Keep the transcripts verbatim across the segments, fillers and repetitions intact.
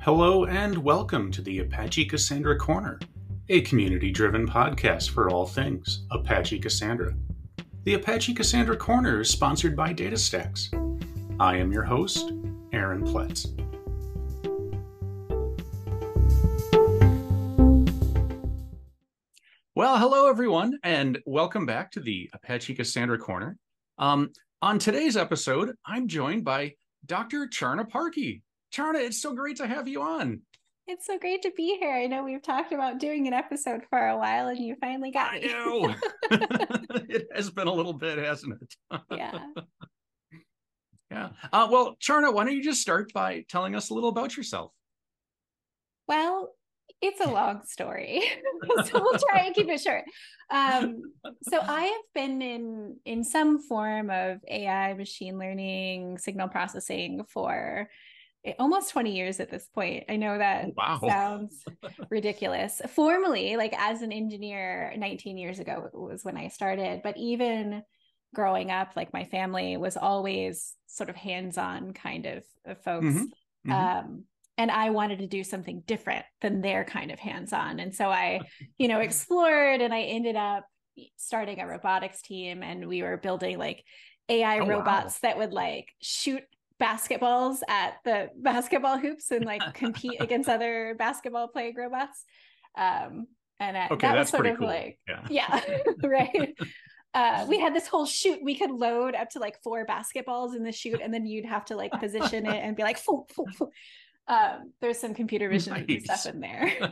Hello and welcome to the Apache Cassandra Corner, a community-driven podcast for all things Apache Cassandra. The Apache Cassandra Corner is sponsored by DataStax. I am your host, Aaron Pletz. Well, hello everyone, and welcome back to the Apache Cassandra Corner. Um, on today's episode, I'm joined by Doctor Charna Parkey. Charna, it's so great to have you on. It's so great to be here. I know we've talked about doing an episode for a while, and you finally got I me. know. It has been a little bit, hasn't it? Yeah. Yeah. Uh, well, Charna, why don't you just start by telling us a little about yourself? Well, it's a long story, so we'll try and keep it short. Um, so I have been in in some form of A I, machine learning, signal processing for almost twenty years at this point. I know that Oh, wow. sounds ridiculous. Formally, like as an engineer, nineteen years ago was when I started. But even growing up, like my family was always sort of hands-on kind of, of folks. Mm-hmm. Mm-hmm. Um, and I wanted to do something different than their kind of hands-on. And so I, you know, explored, and I ended up starting a robotics team, and we were building like A I Oh, robots wow. that would like shoot basketballs at the basketball hoops and like compete against other basketball playing robots. Um, and uh, Okay, that was that's sort pretty of cool. like, Yeah. yeah, right. Uh, we had this whole chute. We could load up to like four basketballs in the chute, and then you'd have to like position it and be like, foo, foo, foo. Um, there's some computer vision Nice. stuff in there.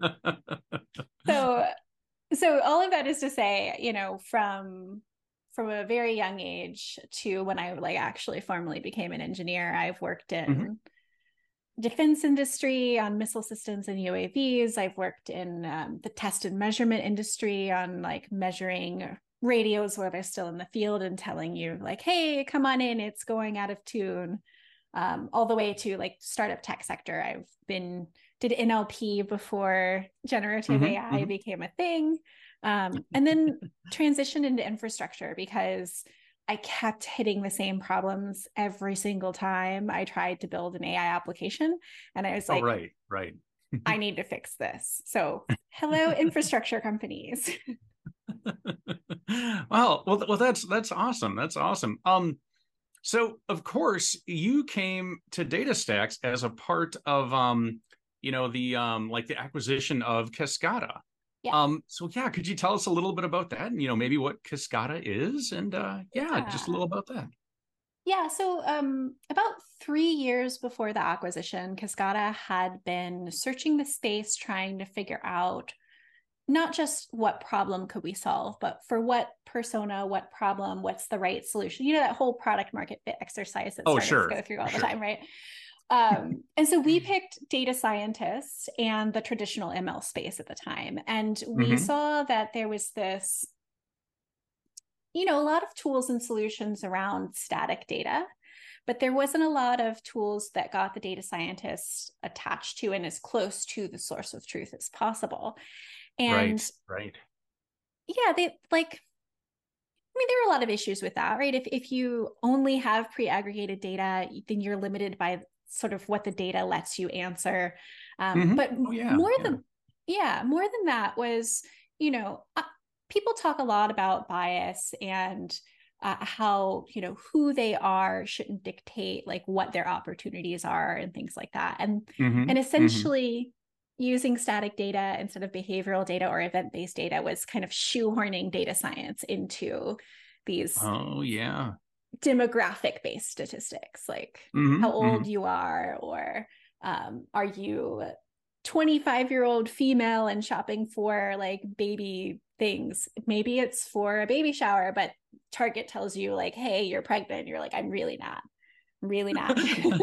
so, so all of that is to say, you know, from from a very young age to when I like actually formally became an engineer, I've worked in mm-hmm. defense industry on missile systems and U A Vs. I've worked in um, the test and measurement industry on like measuring radios where they're still in the field and telling you like, hey, come on in, it's going out of tune. Um, all the way to like startup tech sector. I've been did N L P before generative mm-hmm, A I mm-hmm. became a thing. Um, and then transitioned into infrastructure because I kept hitting the same problems every single time I tried to build an A I application. And I was like, oh, right, right. I need to fix this. So hello, infrastructure companies. Wow. Well, well, that's that's awesome. That's awesome. Um, so of course you came to DataStax as a part of um, you know, the um like the acquisition of Cascada. Yeah. Um, so yeah, could you tell us a little bit about that, and you know, maybe what Cascada is, and uh, yeah, yeah. just a little about that. Yeah, so um, about three years before the acquisition, Cascada had been searching the space, trying to figure out not just what problem could we solve, but for what persona, what problem, what's the right solution. You know, that whole product market fit exercise that oh, startups sure. go through all sure. the time, right? Um, and so we picked data scientists and the traditional M L space at the time. And we mm-hmm. saw that there was this, you know, a lot of tools and solutions around static data, but there wasn't a lot of tools that got the data scientists attached to and as close to the source of truth as possible. And right, right. Yeah, they like, I mean, there are a lot of issues with that, right? If if you only have pre-aggregated data, then you're limited by sort of what the data lets you answer. Um, mm-hmm. But oh, yeah, more yeah. than, yeah, more than that was, you know, uh, people talk a lot about bias and uh, how, you know, who they are shouldn't dictate like what their opportunities are and things like that. And, mm-hmm. and essentially mm-hmm. using static data instead of behavioral data or event-based data was kind of shoehorning data science into these oh yeah demographic based statistics, like mm-hmm, how old mm-hmm. you are, or um, are you twenty-five year old female and shopping for like baby things. Maybe it's for a baby shower, but Target tells you like, hey, you're pregnant. You're like, I'm really not. Really not.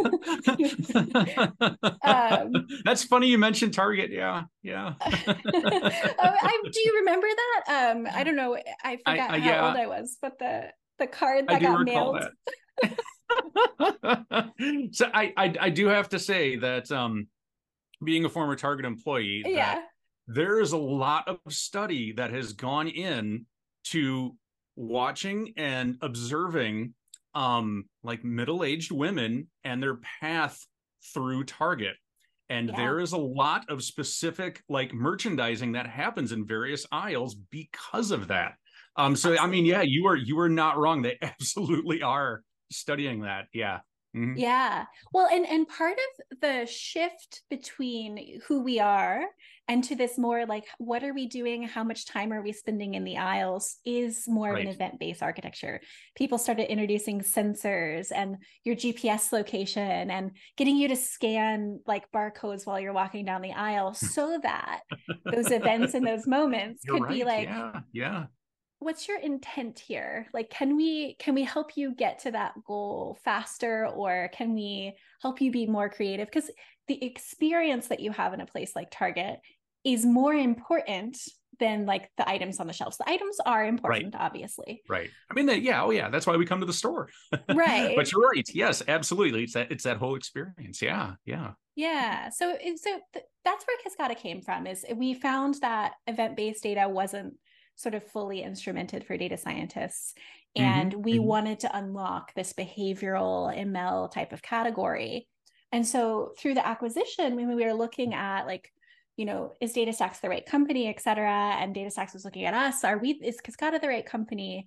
um, That's funny you mentioned Target. Yeah, yeah. uh, I, do you remember that? Um, I don't know. I forgot I, I, how yeah. old I was, but the the card that I do got recall mailed. That. So I, I I do have to say that um, being a former Target employee, yeah, that there is a lot of study that has gone in to watching and observing um like middle-aged women and their path through Target. And Yeah. there is a lot of specific like merchandising that happens in various aisles because of that. Um, so absolutely. I mean, yeah, you are you are not wrong. They absolutely are studying that. Yeah. Mm-hmm. Yeah. Well, and and part of the shift between who we are and to this more like, what are we doing? How much time are we spending in the aisles is more right. of an event-based architecture. People started introducing sensors and your G P S location and getting you to scan like barcodes while you're walking down the aisle so that those events and those moments you're could right. be like, yeah, yeah. What's your intent here? Like, can we can we help you get to that goal faster, or can we help you be more creative? Because the experience that you have in a place like Target is more important than like the items on the shelves. The items are important, right. obviously. Right. I mean, they, yeah, oh yeah, that's why we come to the store. Right. But you're right. Yes, absolutely. It's that it's that whole experience. Yeah, yeah. Yeah. So so th- that's where Cascada came from. Is we found that event-based data wasn't sort of fully instrumented for data scientists. And mm-hmm, we mm-hmm. wanted to unlock this behavioral M L type of category. And so through the acquisition, when we were looking at like, you know, is DataStax the right company, et cetera, and DataStax was looking at us, are we, is Cascada the right company?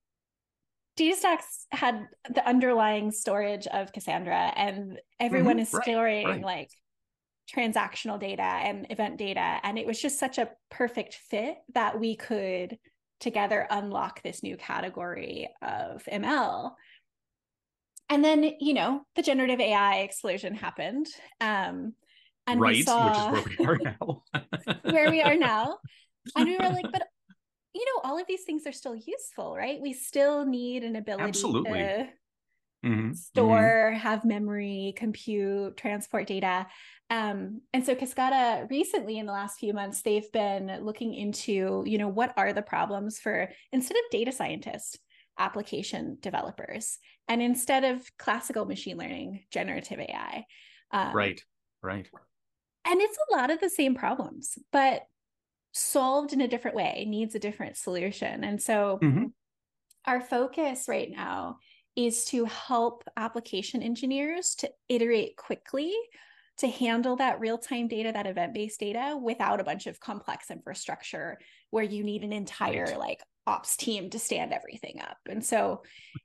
DataStax had the underlying storage of Cassandra, and everyone mm-hmm, is storing right, right. like transactional data and event data. And it was just such a perfect fit that we could together unlock this new category of M L. And then, you know, the generative A I explosion happened. Um, and right, we saw which is where we are now. where we are now. And we were like, but you know, all of these things are still useful, right? We still need an ability Absolutely. to mm-hmm, store, mm-hmm. have memory, compute, transport data. Um, and so Cascada recently in the last few months, they've been looking into, you know, what are the problems for, instead of data scientists, application developers, and instead of classical machine learning, generative A I. Um, right, right. And it's a lot of the same problems, but solved in a different way, needs a different solution. And so mm-hmm. our focus right now is to help application engineers to iterate quickly to handle that real-time data, that event-based data, without a bunch of complex infrastructure where you need an entire right. like ops team to stand everything up. And so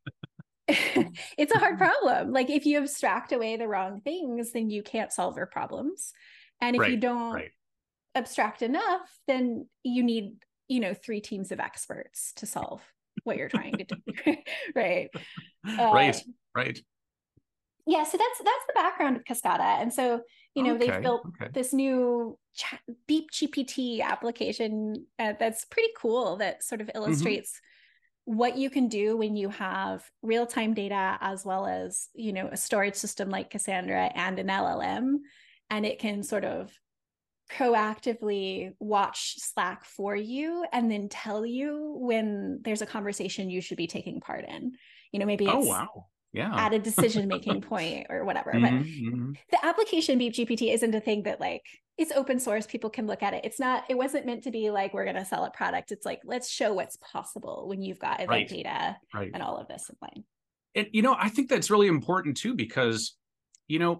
it's a hard problem. Like if you abstract away the wrong things, then you can't solve your problems. And if right. you don't right. abstract enough, then you need, you know, three teams of experts to solve what you're trying to do. right. Uh, right. Right. Yeah, so that's that's the background of Cascada. And so, you know, okay, they've built okay. this new chat, Beep G P T application uh, that's pretty cool, that sort of illustrates mm-hmm. what you can do when you have real-time data as well as, you know, a storage system like Cassandra and an L L M. And it can sort of proactively watch Slack for you and then tell you when there's a conversation you should be taking part in. You know, maybe it's oh, wow. Yeah. at a decision-making point or whatever. Mm-hmm, but mm-hmm. the application Beep G P T isn't a thing that like, it's open source, people can look at it. It's not, it wasn't meant to be like, we're going to sell a product. It's like, let's show what's possible when you've got event right. data right. and all of this in line. And, you know, I think that's really important too, because, you know,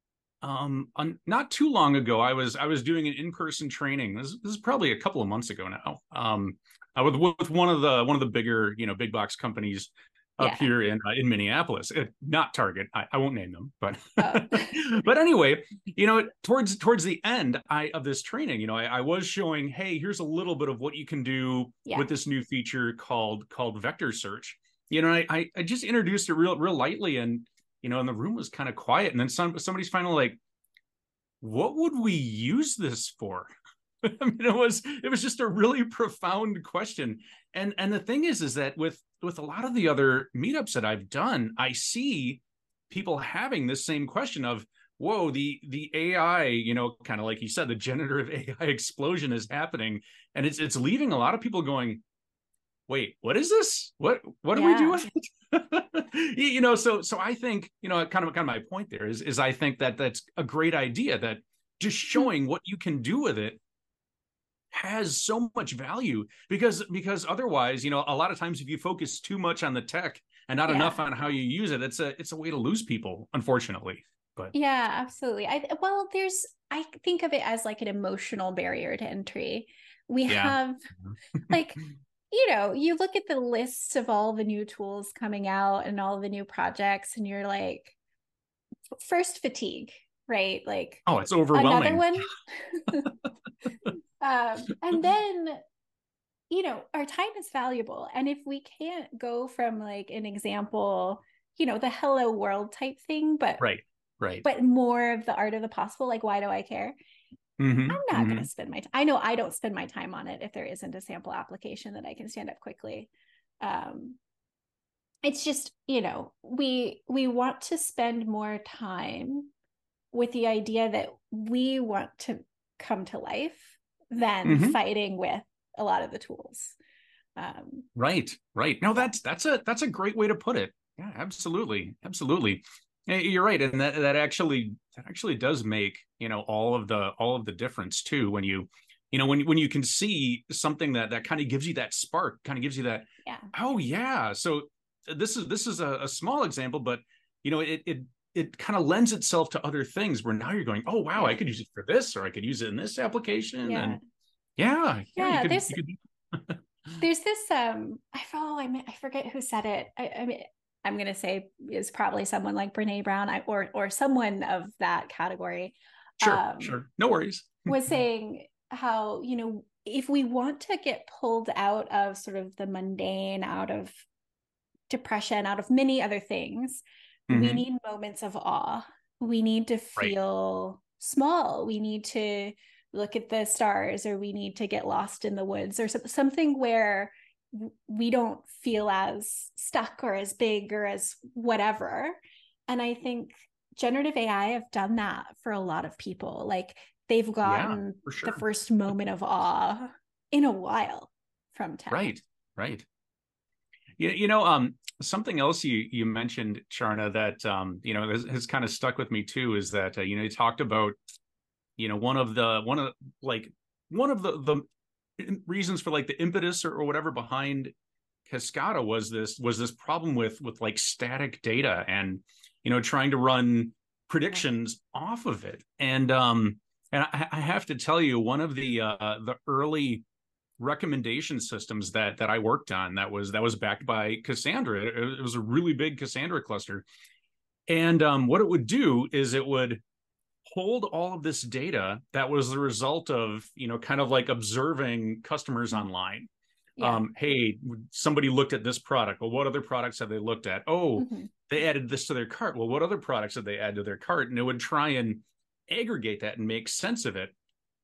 um, on, not too long ago, I was, I was doing an in-person training. This, this is probably a couple of months ago now. Um, I was with one of the, one of the bigger, you know, big box companies up yeah. here in uh, in Minneapolis, uh, not Target. I, I won't name them, but oh. but anyway, you know, towards towards the end I, of this training, you know, I, I was showing, hey, here's a little bit of what you can do yeah. with this new feature called called vector search. You know, I, I I just introduced it real real lightly, and you know, and the room was kind of quiet, and then some somebody's finally like, "What would we use this for?" I mean, it was it was just a really profound question. And and the thing is, is that with with a lot of the other meetups that I've done, I see people having this same question of, whoa, the the A I, you know, kind of like you said, the generative A I explosion is happening. And it's it's leaving a lot of people going, wait, what is this? What what do yeah. we do with it? you know, so so I think, you know, kind of kind of my point there is, is I think that that's a great idea, that just showing what you can do with it has so much value, because because otherwise, you know, a lot of times if you focus too much on the tech and not yeah. enough on how you use it, it's a it's a way to lose people, unfortunately. But yeah, absolutely. I well, there's I think of it as like an emotional barrier to entry. We yeah. have like, you know, you look at the lists of all the new tools coming out and all the new projects, and you're like, first fatigue, right? Like Oh, it's another overwhelming. one. um, and then, you know, our time is valuable. And if we can't go from like an example, you know, the hello world type thing, but Right. Right. but more of the art of the possible, like why do I care? I'm Hmm. not going to Hmm. spend my time. I know I don't spend my time on it if there isn't a sample application that I can stand up quickly. Um, it's just, you know, we we want to spend more time with the idea that we want to come to life than Hmm. fighting with a lot of the tools. Um, Right. Right. No, yeah, that's that's a that's a great way to put it. Yeah, absolutely. Absolutely. Eh, you're right. And that that actually that actually does make, you know, all of the all of the difference too when you you know when when you can see something that that kind of gives you that spark, kind of gives you that, yeah, oh yeah. So this is this is a, a small example, but you know, it it it kind of lends itself to other things where now you're going, oh wow, I yeah, could use it for this, or I could use it in this application. yeah, And yeah, yeah, you yeah. could There's you could there's this um I oh I I forget who said it. I, I mean I'm gonna say is probably someone like Brene Brown I, or or someone of that category. Sure, Um, sure. No worries. was saying how, you know, if we want to get pulled out of sort of the mundane, out of depression, out of many other things, we Hmm. need moments of awe. We need to Right. feel small. We need to look at the stars, or we need to get lost in the woods, or something where we don't feel as stuck or as big or as whatever. And I think generative A I have done that for a lot of people. Like they've Yeah, gotten for the sure. first moment of awe in a while from tech. Right, right. You, you know, um, something else you you mentioned, Charna, that um, you know, has, has kind of stuck with me too, is that uh, you know, you talked about, you know, one of the one of like one of the the reasons for like the impetus or, or whatever behind Cascada was this was this problem with with like static data and you know trying to run Yeah. predictions off of it. And um and I, I have to tell you, one of the uh the early recommendation systems that that I worked on that was that was backed by Cassandra. It, it was a really big Cassandra cluster. And um what it would do is it would hold all of this data that was the result of, you know, kind of like observing customers online. Yeah. Um, hey, somebody looked at this product. Well, what other products have they looked at? Oh, Mm-hmm. they added this to their cart. Well, what other products did they add to their cart? And it would try and aggregate that and make sense of it.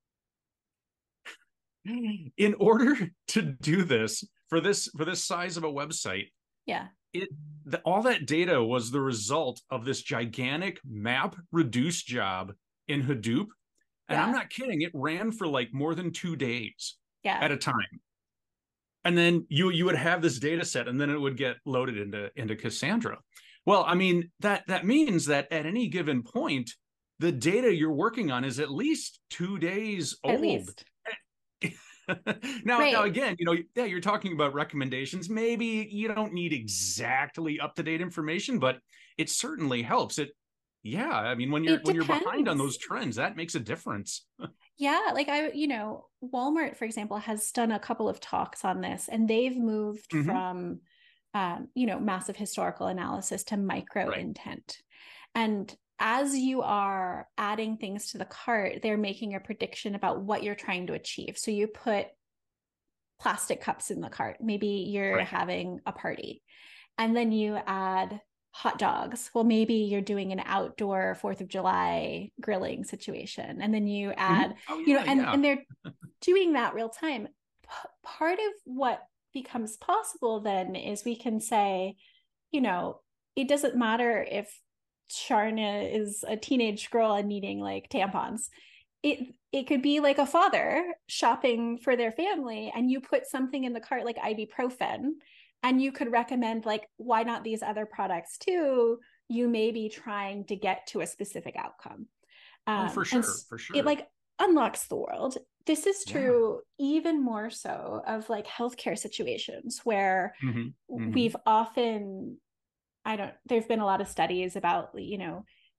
In order to do this for this for this size of a website, Yeah. it the, all that data was the result of this gigantic map reduce job in Hadoop. And I'm Yeah. not kidding, it ran for like more than two days Yeah. at a time. And then you you would have this data set and then it would get loaded into into Cassandra. Well, I mean, that that means that at any given point, the data you're working on is at least two days At old. least. now, now Right. again, you know, yeah, you're talking about recommendations. Maybe you don't need exactly up to date information, but it certainly helps. It, yeah. I mean, when you're It when you're behind on depends. those trends, that makes a difference. Yeah, like I, you know, Walmart, for example, has done a couple of talks on this, and they've moved Hmm. from, um, you know, massive historical analysis to micro Right. intent. And as you are adding things to the cart, they're making a prediction about what you're trying to achieve. So you put plastic cups in the cart. Maybe you're Right. having a party, and then you add hot dogs. Well, maybe you're doing an outdoor fourth of July grilling situation. And then you Hmm. add, Oh you know, yeah, and, yeah. and they're doing that real time. P- part of what becomes possible then is we can say, you know, it doesn't matter if Sharna is a teenage girl and needing like tampons. It it could be like a father shopping for their family, and you put something in the cart like ibuprofen, and you could recommend like why not these other products too. You may be trying to get to a specific outcome, Oh, um, for and sure, for it sure. like unlocks the world. This is Yeah. true even more so of like healthcare situations where Hmm. Hmm. we've often, I don't, there've been a lot of studies about, you know,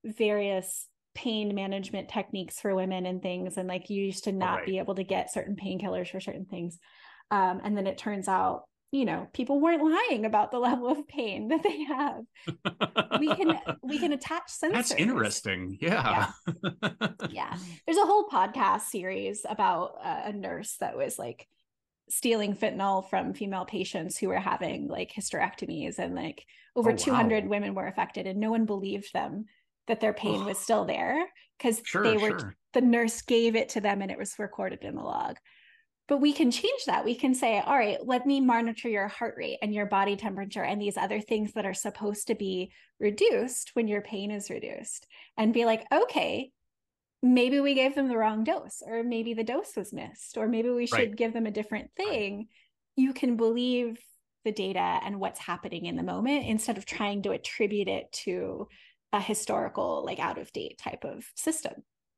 various pain management techniques for women and things. And like you used to not right. be able to get certain painkillers for certain things. Um, and then it turns out, you know, people weren't lying about the level of pain that they have. We can we can attach sensors. That's interesting. Yeah. Yeah. Yeah. There's a whole podcast series about uh, a nurse that was like stealing fentanyl from female patients who were having like hysterectomies, and like over oh, wow. two hundred women were affected, and no one believed them that their pain oh. was still there because sure, they were sure. the nurse gave it to them and it was recorded in the log. But we can change that. We can say, all right, let me monitor your heart rate and your body temperature and these other things that are supposed to be reduced when your pain is reduced, and be like, okay, maybe we gave them the wrong dose, or maybe the dose was missed, or maybe we should right. give them a different thing. Right. You can believe the data and what's happening in the moment instead of trying to attribute it to a historical, like out of date type of system.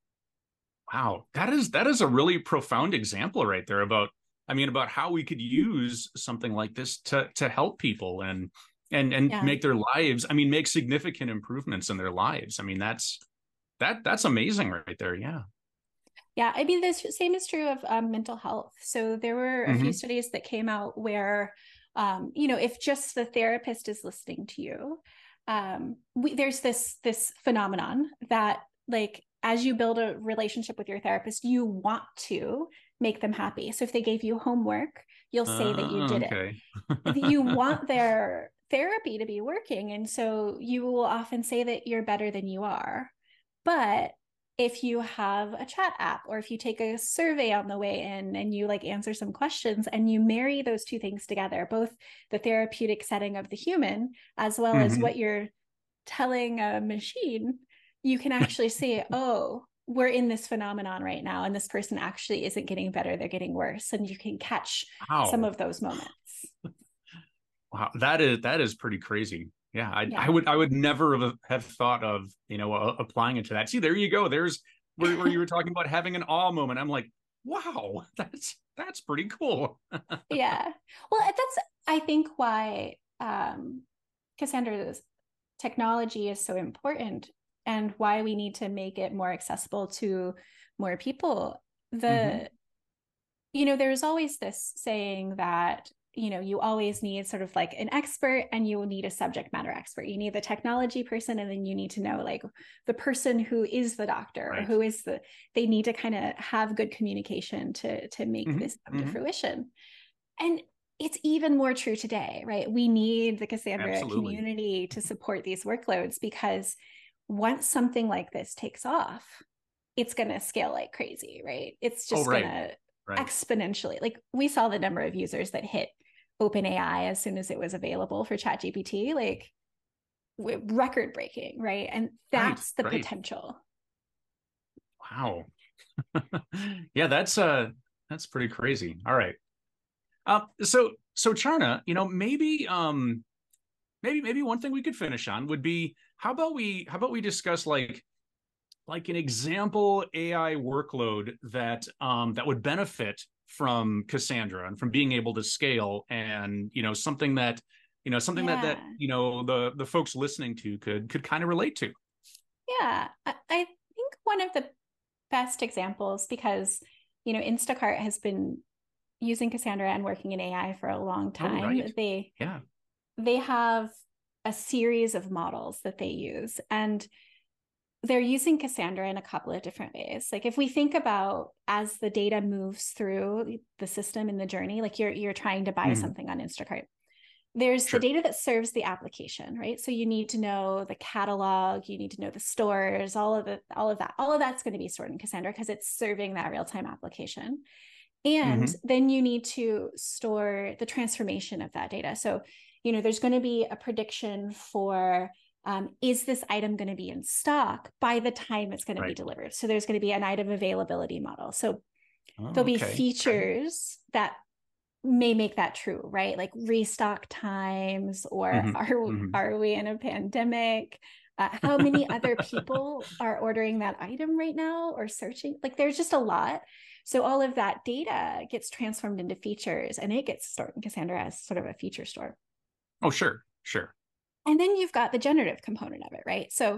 Wow, that is that is a really profound example right there about, I mean, about how we could use something like this to to help people and and and yeah. make their lives, I mean, make significant improvements in their lives. I mean, that's that that's amazing right there. Yeah. Yeah, I mean, the same is true of um, mental health. So there were a mm-hmm. few studies that came out where, um, you know, if just the therapist is listening to you, um, we, there's this this phenomenon that, like, as you build a relationship with your therapist, you want to make them happy. So if they gave you homework, you'll say uh, that you did okay. it. You want their therapy to be working. And so you will often say that you're better than you are. But if you have a chat app, or if you take a survey on the way in and you like answer some questions and you marry those two things together, both the therapeutic setting of the human as well mm-hmm. as what you're telling a machine, you can actually say, oh, we're in this phenomenon right now, and this person actually isn't getting better, they're getting worse. And you can catch wow. some of those moments. Wow, that is that is pretty crazy. Yeah, I, yeah. I would I would never have, have thought of, you know, uh, applying it to that. See, there you go. There's where, where you were talking about having an awe moment. I'm like, wow, that's that's pretty cool. Yeah. Well, that's, I think, why um, Cassandra's technology is so important, and why we need to make it more accessible to more people. The, mm-hmm. you know, there's always this saying that, you know, you always need sort of like an expert, and you will need a subject matter expert. You need the technology person, and then you need to know like the person who is the doctor, right. or who is the, they need to kind of have good communication to, to make mm-hmm. this come mm-hmm. to fruition. And it's even more true today, right? We need the Cassandra Absolutely. Community to support these workloads, because once something like this takes off, it's going to scale like crazy, right? It's just oh, right. going to right. exponentially, like we saw the number of users that hit OpenAI as soon as it was available for ChatGPT, like record breaking, right? And that's right, the right. potential. Wow. Yeah, that's uh that's pretty crazy. All right. Uh, so so Charna, you know, maybe um maybe maybe one thing we could finish on would be, how about we how about we discuss like like an example A I workload that um that would benefit from Cassandra and from being able to scale, and you know, something that you know something yeah. that that you know the the folks listening to could could kind of relate to. Yeah, I, I think one of the best examples, because you know Instacart has been using Cassandra and working in A I for a long time. Oh, right. They yeah they have a series of models that they use, and they're using Cassandra in a couple of different ways. Like if we think about as the data moves through the system in the journey, like you're you're trying to buy mm-hmm. something on Instacart, there's sure. the data that serves the application, right? So you need to know the catalog, you need to know the stores, all of the all of that. All of that's going to be stored in Cassandra because it's serving that real-time application. And mm-hmm. then you need to store the transformation of that data. So, you know, there's going to be a prediction for Um, is this item going to be in stock by the time it's going right. to be delivered? So there's going to be an item availability model. So oh, there'll be okay. features okay. that may make that true, right? Like restock times, or mm-hmm. are, mm-hmm. are we in a pandemic? Uh, how many other people are ordering that item right now or searching? Like there's just a lot. So all of that data gets transformed into features, and it gets stored in Cassandra as sort of a feature store. Oh, sure, sure. And then you've got the generative component of it, right? So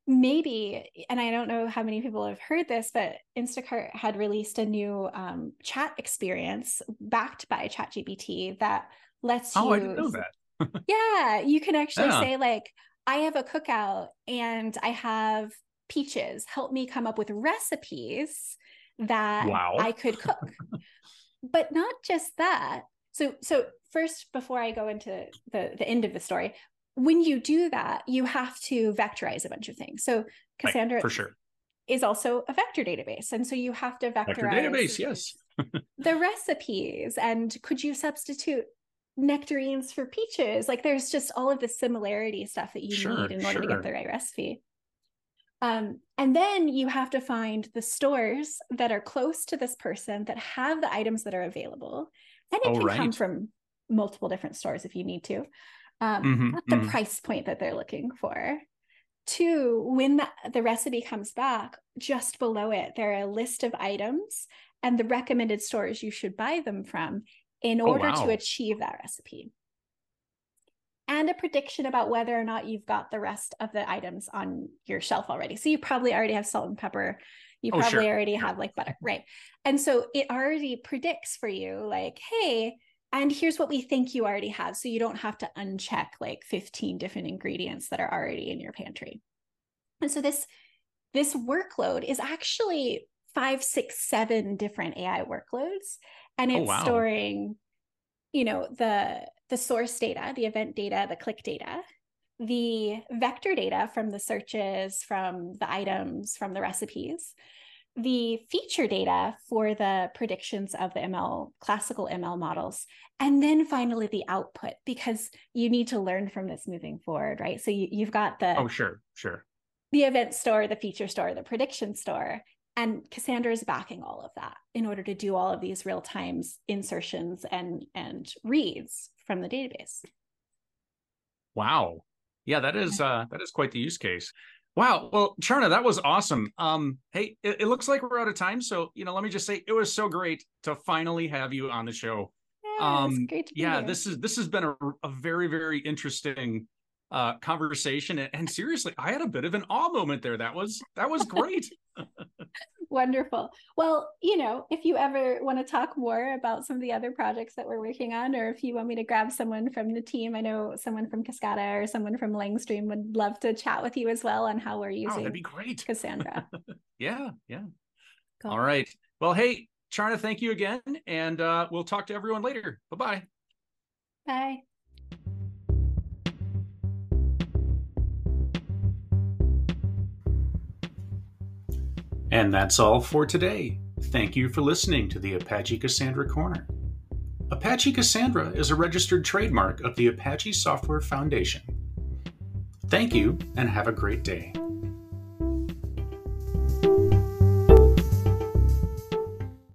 maybe, and I don't know how many people have heard this, but Instacart had released a new um, chat experience backed by ChatGPT that lets you. Oh, I didn't know that. Yeah, you can actually Yeah. say like, I have a cookout and I have peaches. Help me come up with recipes that Wow. I could cook. But not just that. So, so first, before I go into the, the end of the story, when you do that, you have to vectorize a bunch of things. So Cassandra right, for sure. is also a vector database. And so you have to vectorize vector database, yes. the recipes. And could you substitute nectarines for peaches? Like there's just all of the similarity stuff that you sure, need in order sure. to get the right recipe. Um, and then you have to find the stores that are close to this person that have the items that are available. And it oh, can right. come from multiple different stores if you need to. Um, mm-hmm, at the mm-hmm. price point that they're looking for. Two, when the, the recipe comes back, just below it, there are a list of items and the recommended stores you should buy them from in order oh, wow. to achieve that recipe. And a prediction about whether or not you've got the rest of the items on your shelf already. So you probably already have salt and pepper. You probably oh, sure. already yeah. have like butter, right? And so it already predicts for you like, hey, and here's what we think you already have. So you don't have to uncheck like fifteen different ingredients that are already in your pantry. And so this, this workload is actually five, six, seven different A I workloads. And it's oh, wow. storing, you know, the, the source data, the event data, the click data, the vector data from the searches, from the items, from the recipes, the feature data for the predictions of the M L, classical M L models, and then finally the output, because you need to learn from this moving forward, right? So you, you've got the oh sure, sure, the event store, the feature store, the prediction store, and Cassandra is backing all of that in order to do all of these real time insertions and and reads from the database. Wow, yeah, that is uh, that is quite the use case. Wow. Well, Charna, that was awesome. Um, hey, it, it looks like we're out of time. So, you know, let me just say it was so great to finally have you on the show. Yeah, um, great to be yeah here. this is this has been a, a very, very interesting uh, conversation. And, and seriously, I had a bit of an awe moment there. That was that was great. Wonderful. Well, you know, if you ever want to talk more about some of the other projects that we're working on, or if you want me to grab someone from the team, I know someone from Cascada or someone from Langstream would love to chat with you as well on how we're using oh, that'd be great. Cassandra. yeah, yeah. Cool. All right. Well, hey, Charna, thank you again. And uh, we'll talk to everyone later. Bye-bye. Bye. And that's all for today. Thank you for listening to the Apache Cassandra Corner. Apache Cassandra is a registered trademark of the Apache Software Foundation. Thank you, and have a great day.